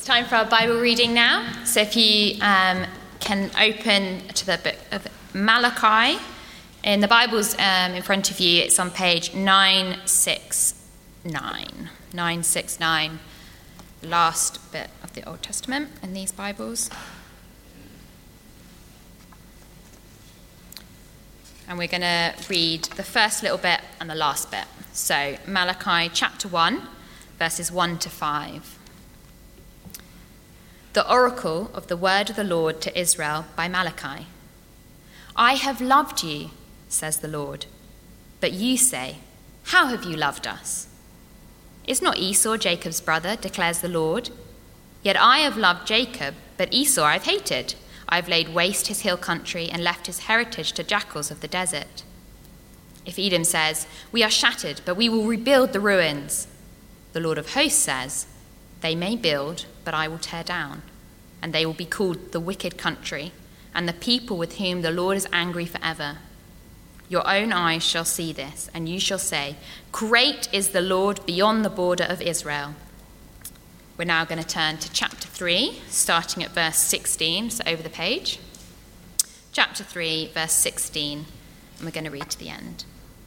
It's time for our Bible reading now. So if you can open to the book of Malachi. In the Bibles in front of you, it's on page 969. 969, last bit of the Old Testament in these Bibles. And we're going to read the first little bit and the last bit. So Malachi chapter 1, verses 1 to 5. The oracle of the word of the Lord to Israel by Malachi. I have loved you, says the Lord. But you say, how have you loved us? Is not Esau Jacob's brother, declares the Lord? Yet I have loved Jacob, but Esau I've hated. I've laid waste his hill country and left his heritage to jackals of the desert. If Edom says, we are shattered, but we will rebuild the ruins, the Lord of hosts says, they may build, but I will tear down, and they will be called the wicked country, and the people with whom the Lord is angry forever. Your own eyes shall see this, and you shall say, great is the Lord beyond the border of Israel. We're now going to turn to chapter 3, starting at verse 16, so over the page. Chapter 3, verse 16, and we're going to read to the end.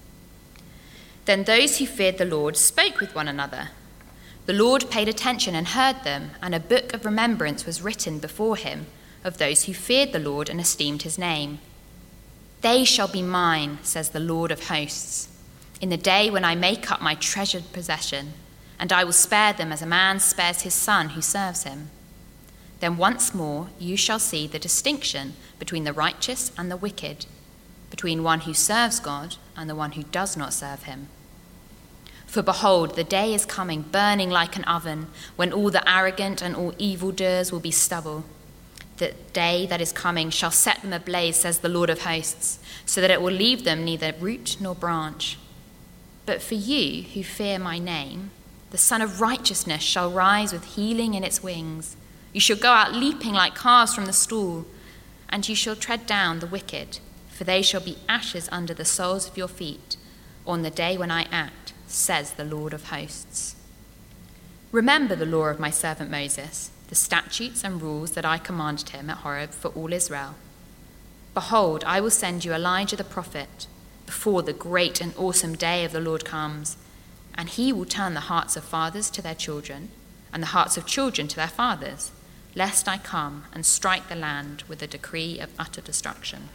Then those who feared the Lord spoke with one another. The Lord paid attention and heard them, and a book of remembrance was written before him of those who feared the Lord and esteemed his name. They shall be mine, says the Lord of hosts, in the day when I make up my treasured possession, and I will spare them as a man spares his son who serves him. Then once more you shall see the distinction between the righteous and the wicked, between one who serves God and the one who does not serve him. For behold, the day is coming, burning like an oven, when all the arrogant and all evildoers will be stubble. The day that is coming shall set them ablaze, says the Lord of hosts, so that it will leave them neither root nor branch. But for you who fear my name, the Son of Righteousness shall rise with healing in its wings. You shall go out leaping like calves from the stall, and you shall tread down the wicked, for they shall be ashes under the soles of your feet on the day when I act, says the Lord of hosts. Remember the law of my servant Moses, the statutes and rules that I commanded him at Horeb for all Israel. Behold, I will send you Elijah the prophet before the great and awesome day of the Lord comes, and he will turn the hearts of fathers to their children and the hearts of children to their fathers, lest I come and strike the land with a decree of utter destruction.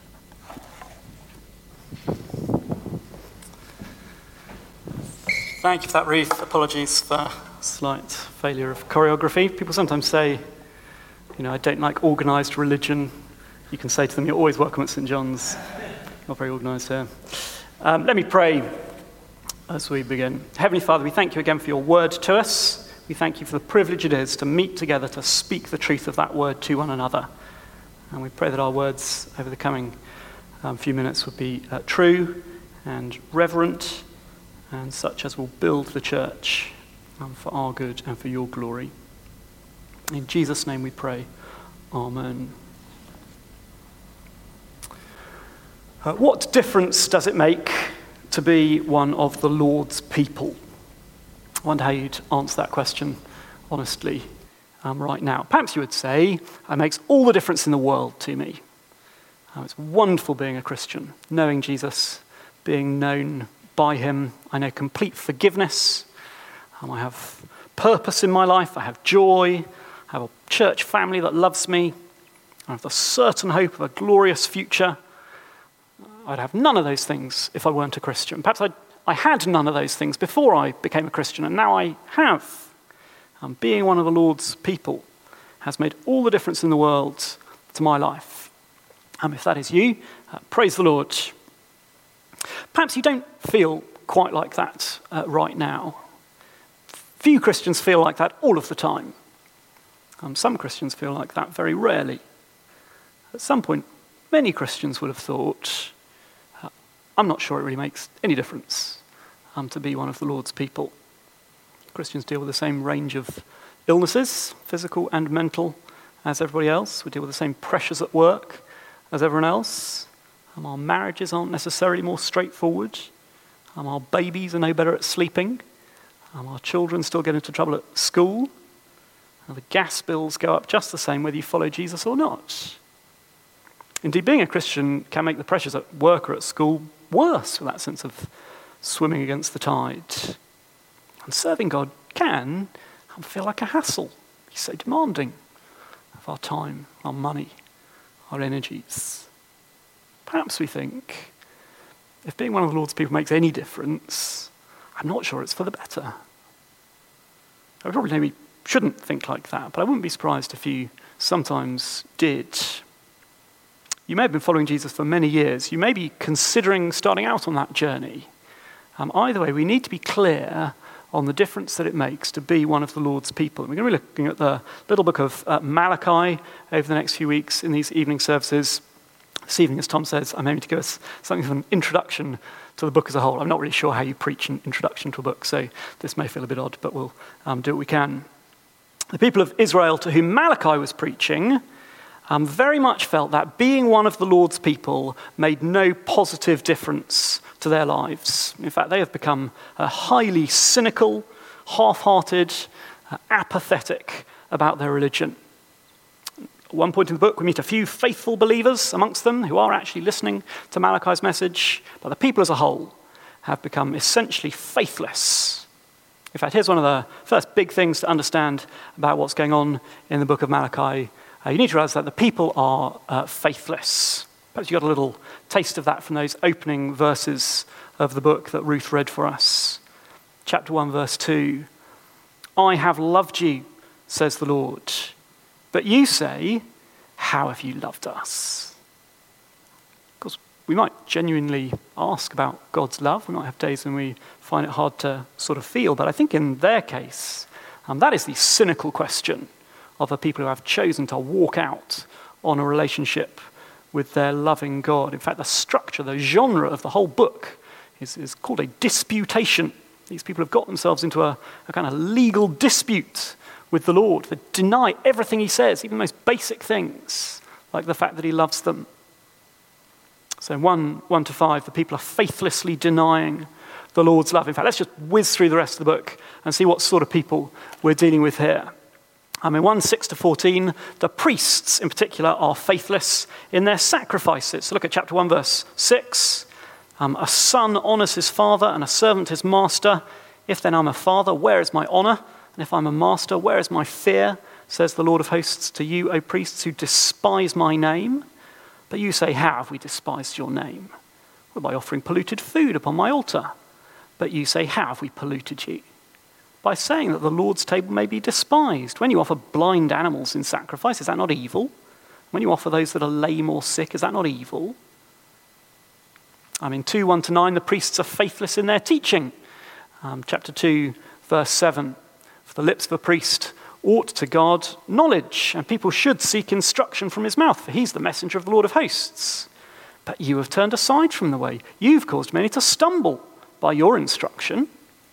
Thank you for that, Ruth. Apologies for slight failure of choreography. People sometimes say, I don't like organised religion. You can say to them, you're always welcome at St. John's. Not very organised here. Let me pray as we begin. Heavenly Father, we thank you again for your word to us. We thank you for the privilege it is to meet together to speak the truth of that word to one another. And we pray that our words over the coming few minutes would be true and reverent, and such as will build the church for our good and for your glory. In Jesus' name we pray. Amen. What difference does it make to be one of the Lord's people? I wonder how you'd answer that question honestly right now. Perhaps you would say, it makes all the difference in the world to me. It's wonderful being a Christian, knowing Jesus, being known by him. I know complete forgiveness. I have purpose in my life. I have joy. I have a church family that loves me. I have the certain hope of a glorious future. I'd have none of those things if I weren't a Christian. Perhaps I had none of those things before I became a Christian, and now I have. Being one of the Lord's people has made all the difference in the world to my life. If that is you, praise the Lord. Perhaps you don't feel quite like that right now. Few Christians feel like that all of the time. Some Christians feel like that very rarely. At some point, many Christians would have thought, I'm not sure it really makes any difference to be one of the Lord's people. Christians deal with the same range of illnesses, physical and mental, as everybody else. We deal with the same pressures at work as everyone else. Our marriages aren't necessarily more straightforward. Our babies are no better at sleeping. Our children still get into trouble at school. And the gas bills go up just the same whether you follow Jesus or not. Indeed, being a Christian can make the pressures at work or at school worse with that sense of swimming against the tide. And serving God can feel like a hassle. He's so demanding of our time, our money, our energies. Perhaps we think, if being one of the Lord's people makes any difference, I'm not sure it's for the better. I probably maybe shouldn't think like that, but I wouldn't be surprised if you sometimes did. You may have been following Jesus for many years. You may be considering starting out on that journey. Either way, we need to be clear on the difference that it makes to be one of the Lord's people. And we're going to be looking at the little book of Malachi over the next few weeks in these evening services. This evening, as Tom says, I'm aiming to give us something of an introduction to the book as a whole. I'm not really sure how you preach an introduction to a book, so this may feel a bit odd, but we'll do what we can. The people of Israel to whom Malachi was preaching very much felt that being one of the Lord's people made no positive difference to their lives. In fact, they have become highly cynical, half-hearted, apathetic about their religion. At one point in the book, we meet a few faithful believers amongst them who are actually listening to Malachi's message, but the people as a whole have become essentially faithless. In fact, here's one of the first big things to understand about what's going on in the book of Malachi. You need to realize that the people are faithless. Perhaps you got a little taste of that from those opening verses of the book that Ruth read for us. Chapter 1, verse 2. I have loved you, says the Lord. But you say, how have you loved us? Of course, we might genuinely ask about God's love. We might have days when we find it hard to sort of feel. But I think in their case, that is the cynical question of the people who have chosen to walk out on a relationship with their loving God. In fact, the structure, the genre of the whole book is called a disputation. These people have got themselves into a kind of legal dispute with the Lord. They deny everything he says, even the most basic things, like the fact that he loves them. So 1 to 5, the people are faithlessly denying the Lord's love. In fact, let's just whiz through the rest of the book and see what sort of people we're dealing with here. In 1, 6 to 14, the priests in particular are faithless in their sacrifices. So look at chapter 1, verse 6. A son honors his father and a servant his master. If then I'm a father, where is my honor? And if I'm a master, where is my fear? Says the Lord of hosts to you, O priests, who despise my name. But you say, how have we despised your name? Well, by offering polluted food upon my altar. But you say, how have we polluted you? By saying that the Lord's table may be despised. When you offer blind animals in sacrifice, is that not evil? When you offer those that are lame or sick, is that not evil? 2, 1 to 9, the priests are faithless in their teaching. Chapter 2, verse 7, for the lips of a priest ought to guard knowledge, and people should seek instruction from his mouth, for he's the messenger of the Lord of hosts. But you have turned aside from the way. You've caused many to stumble by your instruction.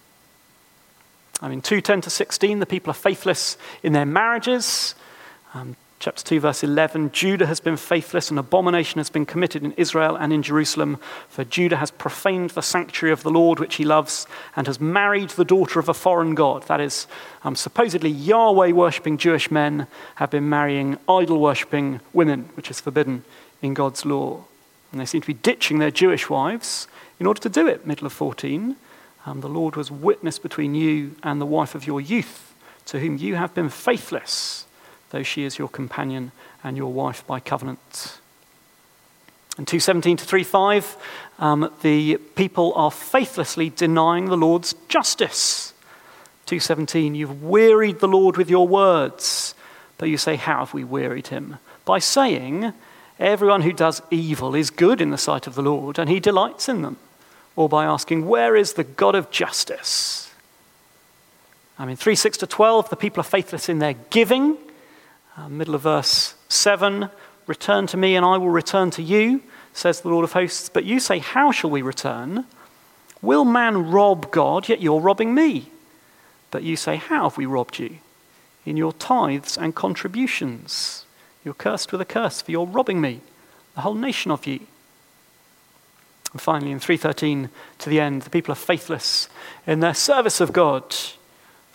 2, 10 to 16, the people are faithless in their marriages. Chapter 2, verse 11, Judah has been faithless, and abomination has been committed in Israel and in Jerusalem, for Judah has profaned the sanctuary of the Lord, which he loves, and has married the daughter of a foreign god. That is, supposedly Yahweh-worshipping Jewish men have been marrying idol-worshipping women, which is forbidden in God's law. And they seem to be ditching their Jewish wives in order to do it. Middle of 14, the Lord was witness between you and the wife of your youth, to whom you have been faithless, though she is your companion and your wife by covenant. And 2:17 to 3:5, the people are faithlessly denying the Lord's justice. 2:17, you've wearied the Lord with your words, but you say, how have we wearied him? By saying, everyone who does evil is good in the sight of the Lord, and he delights in them. Or by asking, where is the God of justice? 3:6 to 12, the people are faithless in their giving. Middle of verse 7, return to me and I will return to you, says the Lord of hosts. But you say, how shall we return? Will man rob God, yet you're robbing me? But you say, how have we robbed you? In your tithes and contributions. You're cursed with a curse, for you're robbing me, the whole nation of you. And finally, in 3:13 to the end, the people are faithless in their service of God.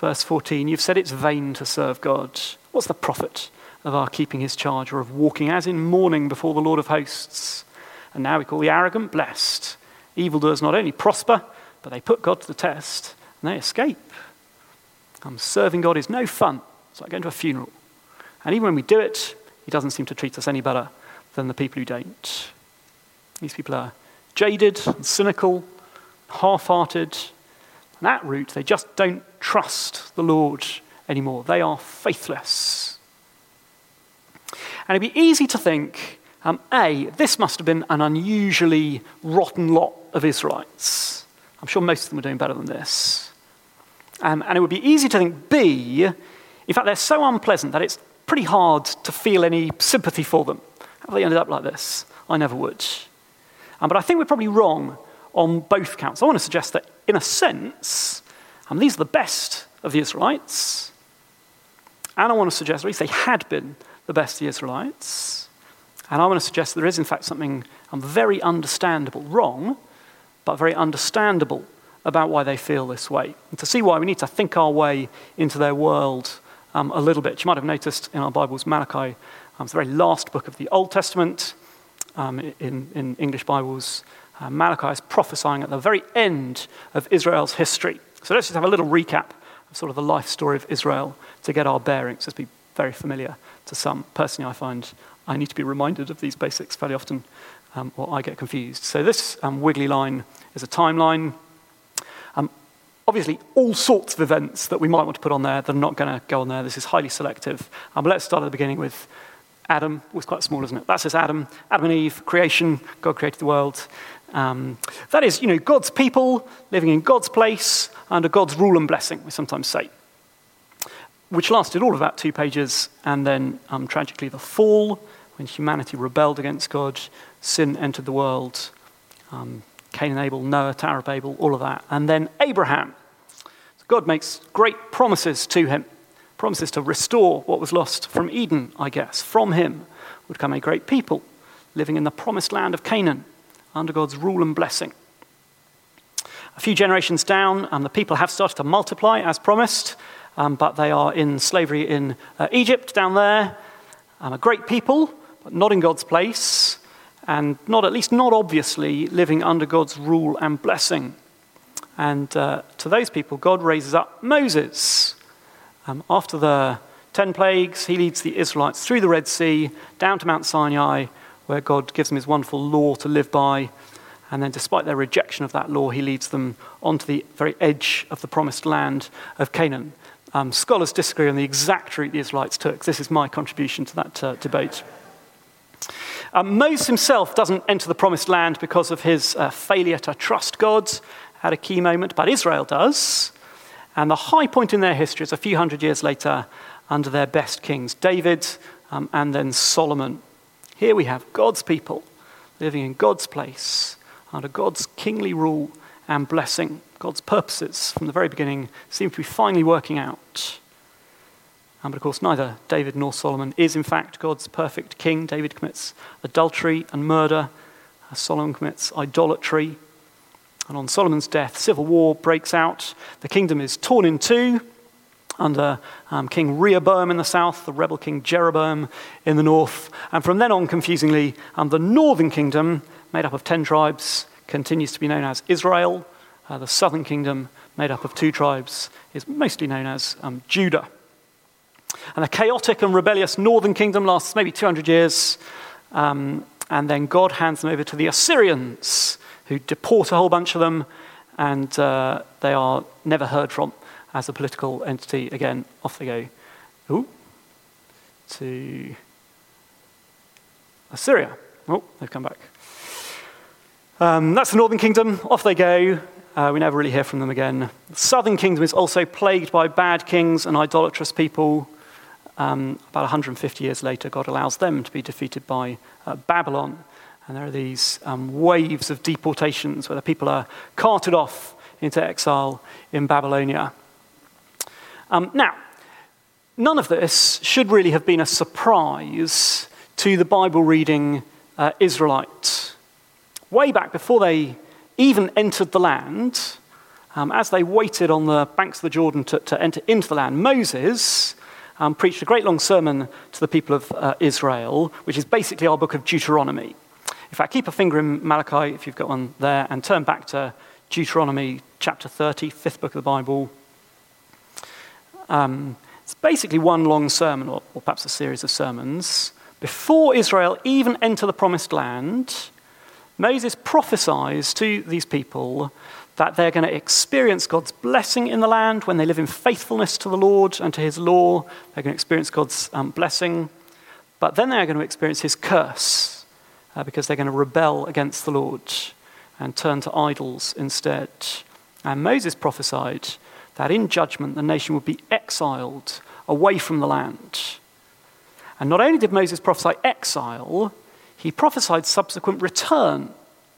Verse 14, you've said it's vain to serve God. What's the profit of our keeping his charge or of walking as in mourning before the Lord of hosts? And now we call the arrogant blessed. Evildoers not only prosper, but they put God to the test and they escape. Serving God is no fun. It's like going to a funeral. And even when we do it, he doesn't seem to treat us any better than the people who don't. These people are jaded and cynical, half-hearted. And at root, they just don't trust the Lord anymore. They are faithless. And it'd be easy to think, this must have been an unusually rotten lot of Israelites. I'm sure most of them were doing better than this. And it would be easy to think, B, in fact, they're so unpleasant that it's pretty hard to feel any sympathy for them. How have they ended up like this? I never would. But I think we're probably wrong on both counts. I want to suggest that, in a sense, these are the best of the Israelites. And I want to suggest, or at least they had been the best of the Israelites. And I want to suggest there is, in fact, something very understandable, wrong, but very understandable about why they feel this way. And to see why, we need to think our way into their world a little bit. You might have noticed in our Bibles, Malachi, it's the very last book of the Old Testament. In English Bibles, Malachi is prophesying at the very end of Israel's history. So let's just have a little recap of sort of the life story of Israel to get our bearings. This will be very familiar to some. Personally, I find I need to be reminded of these basics fairly often, or I get confused. So this wiggly line is a timeline. Obviously, all sorts of events that we might want to put on there that are not going to go on there. This is highly selective. But let's start at the beginning with Adam. It was quite small, isn't it? That says Adam and Eve, creation. God created the world. That is, God's people living in God's place under God's rule and blessing, we sometimes say, which lasted all of about 2 pages. And then, tragically, the fall, when humanity rebelled against God, sin entered the world. Cain and Abel, Noah, Tower of Babel, all of that. And then Abraham. So God makes great promises to him. Promises to restore what was lost from Eden, I guess. From him would come a great people living in the promised land of Canaan under God's rule and blessing. A few generations down, the people have started to multiply as promised, but they are in slavery in Egypt down there. A great people, but not in God's place. And not obviously, living under God's rule and blessing. And to those people, God raises up Moses. After the 10 plagues, he leads the Israelites through the Red Sea, down to Mount Sinai, where God gives them his wonderful law to live by. And then despite their rejection of that law, he leads them onto the very edge of the promised land of Canaan. Scholars disagree on the exact route the Israelites took. This is my contribution to that debate. Moses himself doesn't enter the promised land because of his failure to trust God at a key moment, but Israel does. And the high point in their history is a few hundred years later under their best kings, David and then Solomon. Here we have God's people living in God's place under God's kingly rule and blessing. God's purposes from the very beginning seem to be finally working out. But of course, neither David nor Solomon is, in fact, God's perfect king. David commits adultery and murder. Solomon commits idolatry. And on Solomon's death, civil war breaks out. The kingdom is torn in two under King Rehoboam in the south, the rebel king Jeroboam in the north. And from then on, confusingly, the northern kingdom, made up of 10 tribes, continues to be known as Israel. The southern kingdom, made up of 2 tribes, is mostly known as Judah. And the chaotic and rebellious northern kingdom lasts maybe 200 years, and then God hands them over to the Assyrians, who deport a whole bunch of them, and they are never heard from as a political entity again. Off they go. To Assyria. Oh, they've come back. That's the northern kingdom. Off they go. We never really hear from them again. The southern kingdom is also plagued by bad kings and idolatrous people. About 150 years later, God allows them to be defeated by Babylon. And there are these waves of deportations where the people are carted off into exile in Babylonia. Now, none of this should really have been a surprise to the Bible-reading Israelite. Way back before they even entered the land, as they waited on the banks of the Jordan to enter into the land, Moses preached a great long sermon to the people of Israel, which is basically our book of Deuteronomy. In fact, keep a finger in Malachi, if you've got one there, and turn back to Deuteronomy chapter 30, fifth book of the Bible. It's basically one long sermon, or perhaps a series of sermons. Before Israel even enter the promised land, Moses prophesies to these people that they're going to experience God's blessing in the land when they live in faithfulness to the Lord and to his law. They're going to experience God's blessing. But then they're going to experience his curse because they're going to rebel against the Lord and turn to idols instead. And Moses prophesied that in judgment the nation would be exiled away from the land. And not only did Moses prophesy exile, he prophesied subsequent return.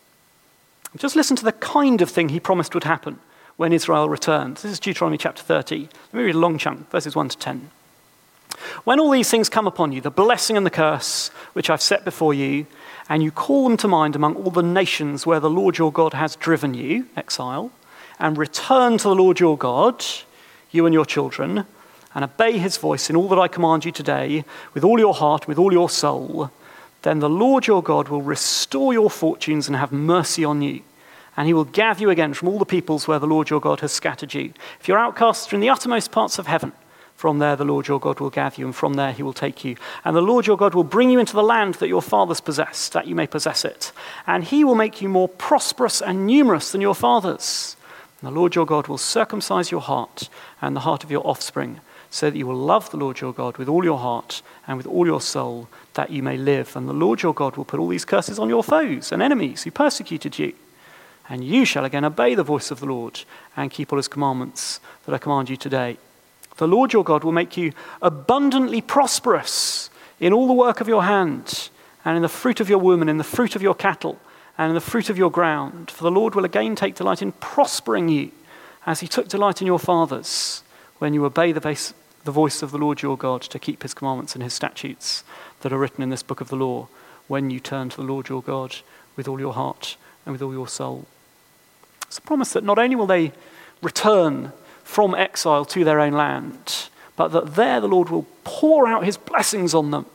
Just listen to the kind of thing he promised would happen when Israel returned. This is Deuteronomy chapter 30. Let me read a long chunk, verses 1 to 10. When all these things come upon you, the blessing and the curse which I've set before you, and you call them to mind among all the nations where the Lord your God has driven you, exile, and return to the Lord your God, you and your children, and obey his voice in all that I command you today, with all your heart, with all your soul, then the Lord your God will restore your fortunes and have mercy on you. And he will gather you again from all the peoples where the Lord your God has scattered you. If your outcasts are in the uttermost parts of heaven, from there the Lord your God will gather you, and from there he will take you. And the Lord your God will bring you into the land that your fathers possessed, that you may possess it. And he will make you more prosperous and numerous than your fathers. And the Lord your God will circumcise your heart and the heart of your offspring, so that you will love the Lord your God with all your heart and with all your soul, that you may live. And the Lord your God will put all these curses on your foes and enemies who persecuted you. And you shall again obey the voice of the Lord and keep all his commandments that I command you today. The Lord your God will make you abundantly prosperous in all the work of your hand, and in the fruit of your womb, and in the fruit of your cattle, and in the fruit of your ground. For the Lord will again take delight in prospering you, as he took delight in your fathers, when you obey the voice of the Lord your God to keep his commandments and his statutes that are written in this book of the law, when you turn to the Lord your God with all your heart and with all your soul. It's a promise that not only will they return from exile to their own land, but that there the Lord will pour out his blessings on them.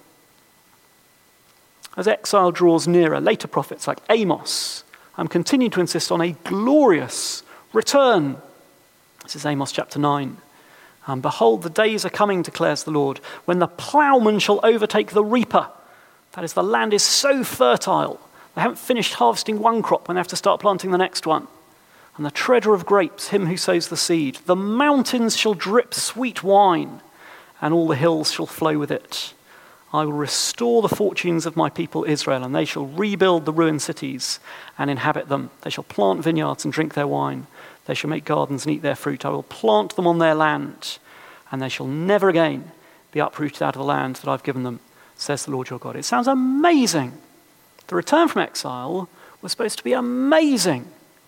As exile draws nearer, later prophets like Amos continue to insist on a glorious return. This is Amos chapter 9. Behold, the days are coming, declares the Lord, when the plowman shall overtake the reaper. That is, the land is so fertile, they haven't finished harvesting one crop when they have to start planting the next one. And the treader of grapes, him who sows the seed. The mountains shall drip sweet wine, and all the hills shall flow with it. I will restore the fortunes of my people Israel, and they shall rebuild the ruined cities and inhabit them. They shall plant vineyards and drink their wine. They shall make gardens and eat their fruit. I will plant them on their land, and they shall never again be uprooted out of the land that I've given them, says the Lord your God. It sounds amazing. The return from exile was supposed to be amazing.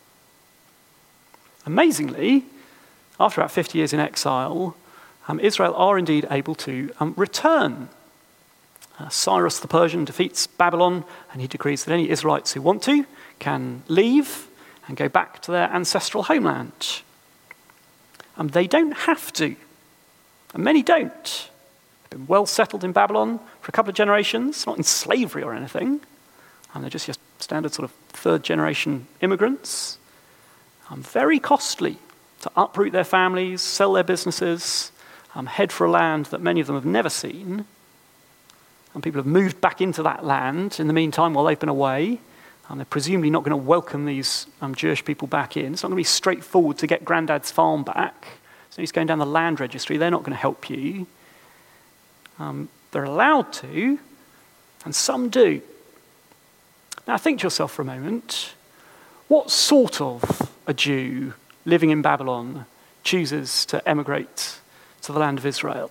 Amazingly, after about 50 years in exile, Israel are indeed able to return. Cyrus the Persian defeats Babylon, and he decrees that any Israelites who want to can leave and go back to their ancestral homeland. They don't have to, and many don't. They've been well settled in Babylon for a couple of generations, not in slavery or anything. They're just your standard sort of third-generation immigrants. Very costly to uproot their families, sell their businesses, head for a land that many of them have never seen. And people have moved back into that land in the meantime while they've been away. They're presumably not going to welcome these Jewish people back in. It's not going to be straightforward to get Grandad's farm back. So he's going down the land registry. They're not going to help you. They're allowed to, and some do. Now think to yourself for a moment, what sort of a Jew living in Babylon chooses to emigrate to the land of Israel?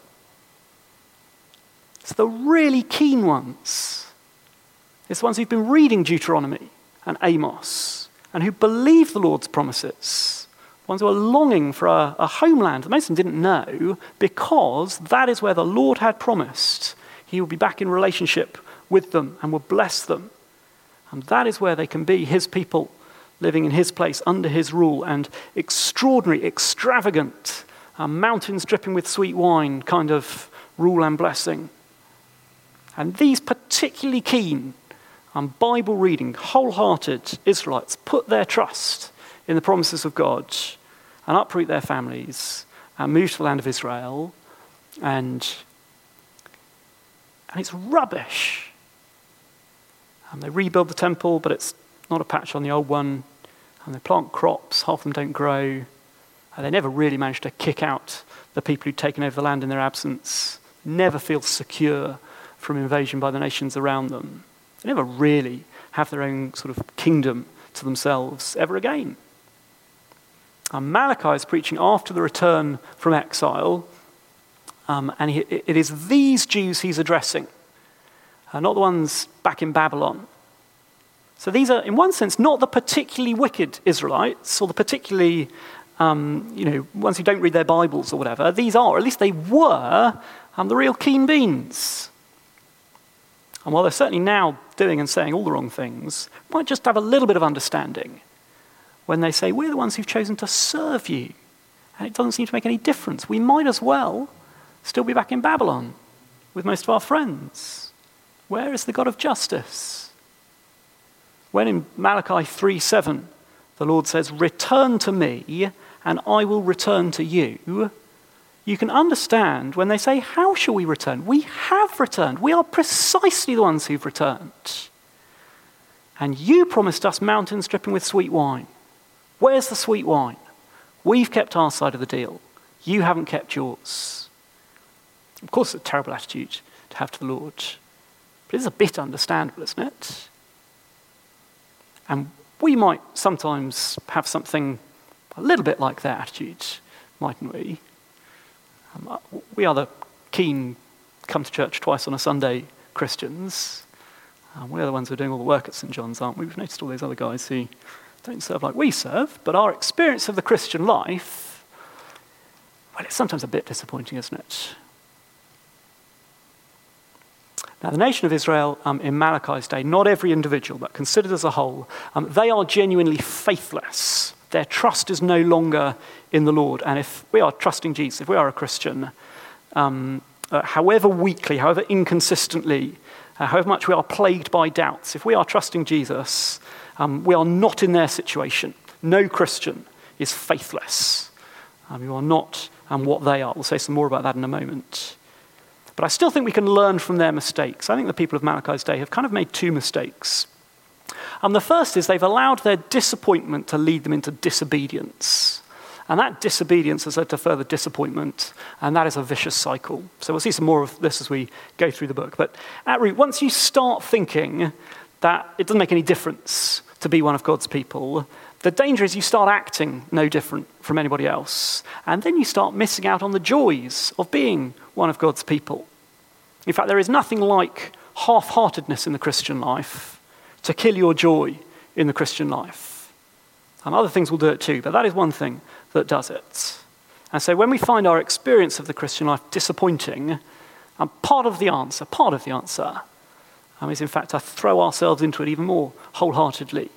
It's the really keen ones. It's the ones who've been reading Deuteronomy and Amos and who believe the Lord's promises. The ones who are longing for a homeland that most of them didn't know, because that is where the Lord had promised he will be back in relationship with them and will bless them. And that is where they can be his people living in his place under his rule, and extraordinary, extravagant, mountains dripping with sweet wine kind of rule and blessing. And these particularly keen, Bible reading, wholehearted Israelites put their trust in the promises of God and uproot their families and move to the land of Israel. And it's rubbish. And they rebuild the temple, but it's not a patch on the old one. And they plant crops, half of them don't grow. And they never really manage to kick out the people who'd taken over the land in their absence. Never feel secure from invasion by the nations around them. They never really have their own sort of kingdom to themselves ever again. And Malachi is preaching after the return from exile, and it is these Jews he's addressing, not the ones back in Babylon. So these are, in one sense, not the particularly wicked Israelites, or the particularly, ones who don't read their Bibles or whatever. These are, or at least they were, the real keen beans. And while they're certainly now doing and saying all the wrong things, might just have a little bit of understanding when they say, we're the ones who've chosen to serve you. And it doesn't seem to make any difference. We might as well still be back in Babylon with most of our friends. Where is the God of justice? When in Malachi 3:7, the Lord says, return to me and I will return to you, you can understand when they say, how shall we return? We have returned. We are precisely the ones who've returned. And you promised us mountains dripping with sweet wine. Where's the sweet wine? We've kept our side of the deal. You haven't kept yours. Of course, it's a terrible attitude to have to the Lord. But it's a bit understandable, isn't it? And we might sometimes have something a little bit like their attitude, mightn't we? We are the keen, come to church twice on a Sunday Christians. We're the ones who are doing all the work at St. John's, aren't we? We've noticed all those other guys who don't serve like we serve, but our experience of the Christian life, well, it's sometimes a bit disappointing, isn't it? Now, the nation of Israel in Malachi's day, not every individual, but considered as a whole, they are genuinely faithless. Their trust is no longer in the Lord. And if we are trusting Jesus, if we are a Christian, however weakly, however inconsistently, however much we are plagued by doubts, if we are trusting Jesus, we are not in their situation. No Christian is faithless. You are not what they are. We'll say some more about that in a moment. But I still think we can learn from their mistakes. I think the people of Malachi's day have kind of made two mistakes. The first is they've allowed their disappointment to lead them into disobedience. And that disobedience has led to further disappointment, and that is a vicious cycle. So we'll see some more of this as we go through the book. But at root, once you start thinking that it doesn't make any difference to be one of God's people, the danger is you start acting no different from anybody else. And then you start missing out on the joys of being one of God's people. In fact, there is nothing like half-heartedness in the Christian life to kill your joy in the Christian life. And other things will do it too, but that is one thing that does it. And so when we find our experience of the Christian life disappointing, part of the answer is in fact to throw ourselves into it even more wholeheartedly.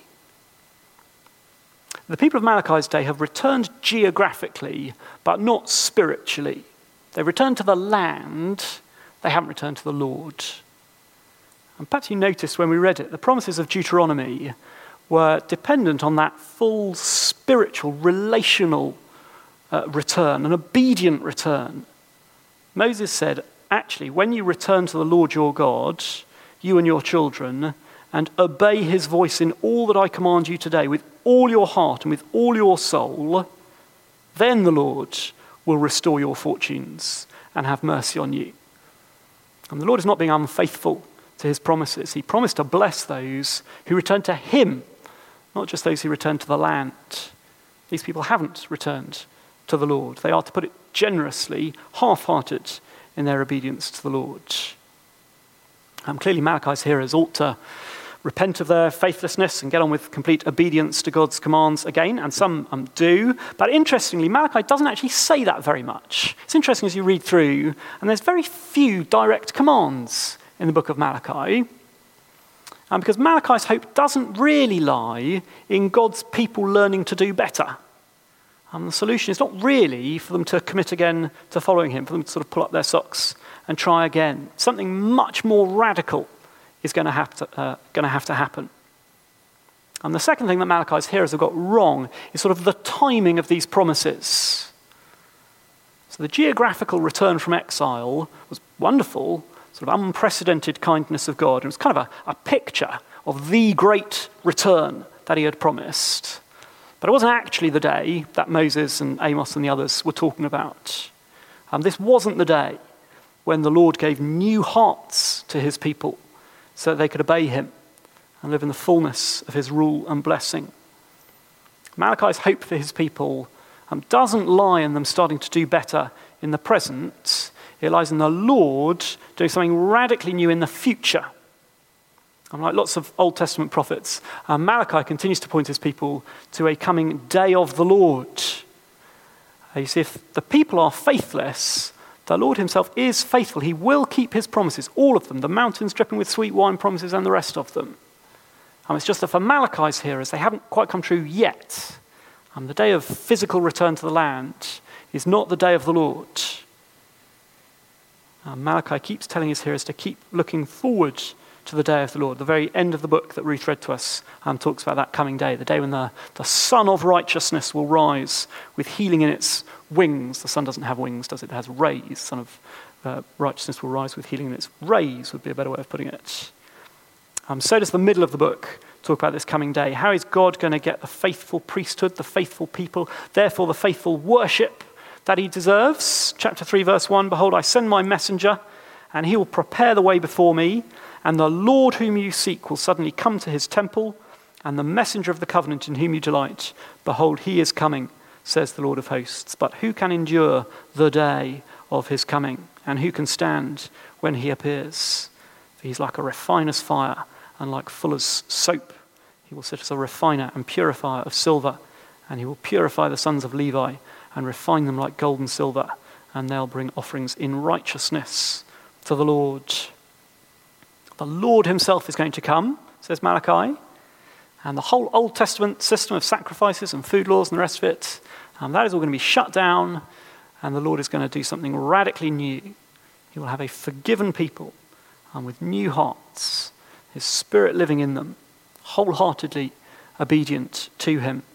The people of Malachi's day have returned geographically, but not spiritually. They've returned to the land, they haven't returned to the Lord. And perhaps you noticed when we read it, the promises of Deuteronomy were dependent on that full spiritual, relational return, an obedient return. Moses said, actually, when you return to the Lord your God, you and your children, and obey his voice in all that I command you today, with all your heart and with all your soul, then the Lord will restore your fortunes and have mercy on you. And the Lord is not being unfaithful to his promises. He promised to bless those who return to him, not just those who return to the land. These people haven't returned to the Lord. They are, to put it generously, half-hearted in their obedience to the Lord. Clearly Malachi's hearers ought to repent of their faithlessness and get on with complete obedience to God's commands again, and some do. But interestingly, Malachi doesn't actually say that very much. It's interesting as you read through, and there's very few direct commands in the book of Malachi. And because Malachi's hope doesn't really lie in God's people learning to do better. The solution is not really for them to commit again to following him, for them to sort of pull up their socks and try again. Something much more radical is going to have to happen. And the second thing that Malachi's hearers have got wrong is sort of the timing of these promises. So the geographical return from exile was wonderful, sort of unprecedented kindness of God. It was kind of a picture of the great return that he had promised. But it wasn't actually the day that Moses and Amos and the others were talking about. This wasn't the day when the Lord gave new hearts to his people so that they could obey him and live in the fullness of his rule and blessing. Malachi's hope for his people doesn't lie in them starting to do better in the present. It lies in the Lord doing something radically new in the future. Like lots of Old Testament prophets, Malachi continues to point his people to a coming day of the Lord. You see, if the people are faithless, the Lord himself is faithful. He will keep his promises, all of them, the mountains dripping with sweet wine promises and the rest of them. It's just that for Malachi's hearers, they haven't quite come true yet. The day of physical return to the land is not the day of the Lord. Malachi keeps telling his hearers to keep looking forward to the day of the Lord. The very end of the book that Ruth read to us talks about that coming day, the day when the sun of righteousness will rise with healing in its wings. The sun doesn't have wings, does it? It has rays. The sun of righteousness will rise with healing in its rays would be a better way of putting it. So does the middle of the book talk about this coming day. How is God going to get the faithful priesthood, the faithful people, therefore the faithful worship that he deserves? Chapter 3, verse 1, behold, I send my messenger, and he will prepare the way before me, and the Lord whom you seek will suddenly come to his temple, and the messenger of the covenant in whom you delight. Behold, he is coming, says the Lord of hosts. But who can endure the day of his coming? And who can stand when he appears? For he's like a refiner's fire, and like fuller's soap. He will sit as a refiner and purifier of silver, and he will purify the sons of Levi and refine them like gold and silver, and they'll bring offerings in righteousness to the Lord. The Lord himself is going to come, says Malachi, and the whole Old Testament system of sacrifices and food laws and the rest of it, that is all going to be shut down, and the Lord is going to do something radically new. He will have a forgiven people with new hearts, his spirit living in them, wholeheartedly obedient to him.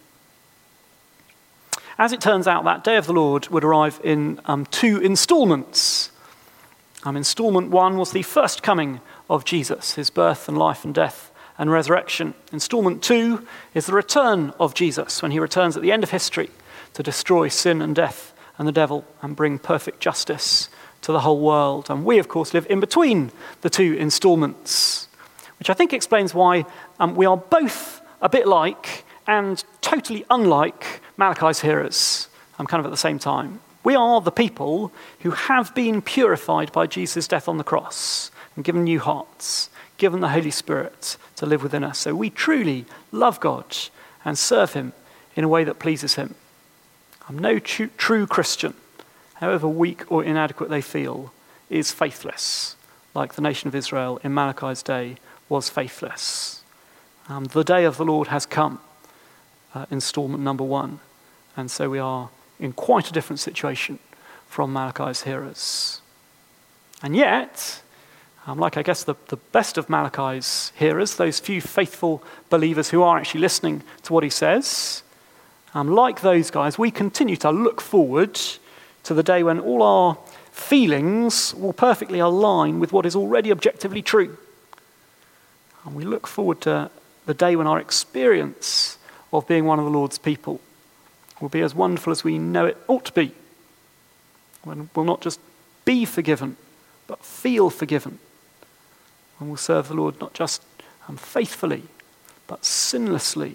As it turns out, that day of the Lord would arrive in 2 installments. Installment 1 was the first coming of Jesus, his birth and life and death and resurrection. Installment 2 is the return of Jesus, when he returns at the end of history to destroy sin and death and the devil and bring perfect justice to the whole world. And we, of course, live in between the 2 installments, which I think explains why we are both a bit like and totally unlike Malachi's hearers, kind of at the same time. We are the people who have been purified by Jesus' death on the cross and given new hearts, given the Holy Spirit to live within us. So we truly love God and serve him in a way that pleases him. No true Christian, however weak or inadequate they feel, is faithless, like the nation of Israel in Malachi's day was faithless. The day of the Lord has come, installment number 1, and so we are in quite a different situation from Malachi's hearers. And yet, like I guess the best of Malachi's hearers, those few faithful believers who are actually listening to what he says, like those guys, we continue to look forward to the day when all our feelings will perfectly align with what is already objectively true. And we look forward to the day when our experience of being one of the Lord's people will be as wonderful as we know it ought to be. When we'll not just be forgiven, but feel forgiven. And we'll serve the Lord not just faithfully, but sinlessly.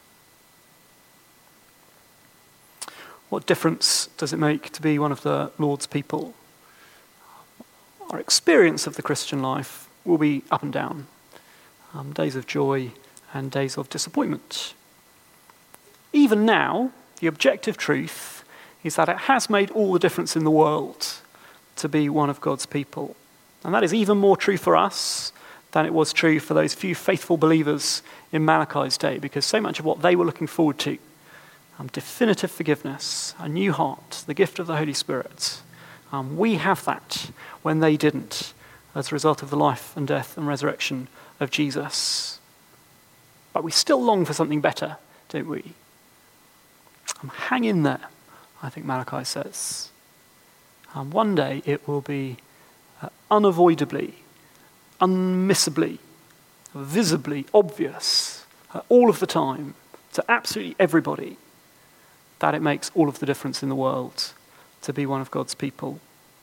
What difference does it make to be one of the Lord's people? Our experience of the Christian life will be up and down. Days of joy and days of disappointment. Even now, the objective truth is that it has made all the difference in the world to be one of God's people. And that is even more true for us than it was true for those few faithful believers in Malachi's day, because so much of what they were looking forward to, definitive forgiveness, a new heart, the gift of the Holy Spirit, we have that when they didn't, as a result of the life and death and resurrection of Jesus. But we still long for something better, don't we? Hang in there, I think Malachi says. One day it will be unavoidably, unmissably, visibly obvious all of the time to absolutely everybody that it makes all of the difference in the world to be one of God's people.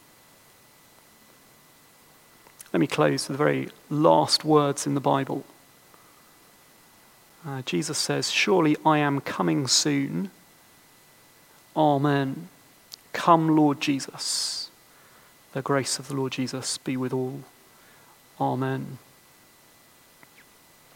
Let me close with the very last words in the Bible. Jesus says, "Surely I am coming soon. Amen. Come, Lord Jesus. The grace of the Lord Jesus be with all. Amen."